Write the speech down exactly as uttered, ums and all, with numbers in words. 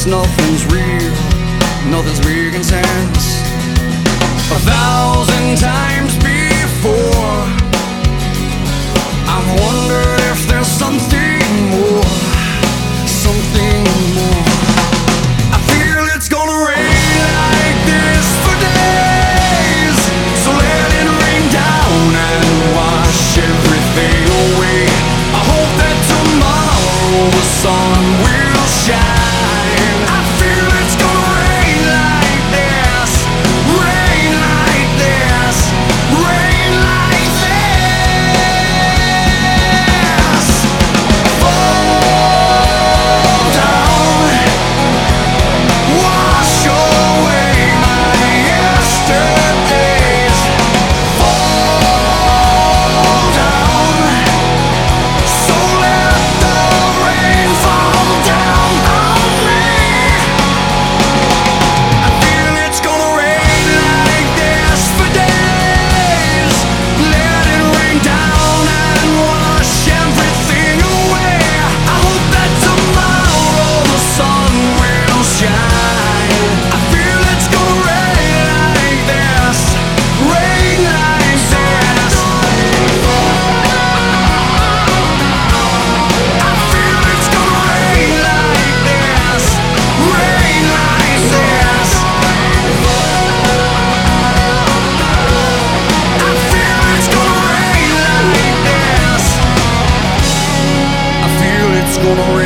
guess nothing's real, nothing's making sense. A thousand times before, I've wondered if there's something more, something more. I feel it's gonna rain like this for days, so let it rain down and wash everything away. I hope that tomorrow the sun will shine. I feel it's gonna rain like this, rain like this, rain like this. Fall down, wash away my yesterdays. Fall down, so let the rain fall down on me. I feel it's gonna rain like this for days. Let it rain down and wash everything away. I hope that tomorrow the sun will shine. I feel it's gonna rain like this, rain like this. I feel it's gonna rain like this, rain like this. I feel it's gonna rain like this. I feel it's gonna rain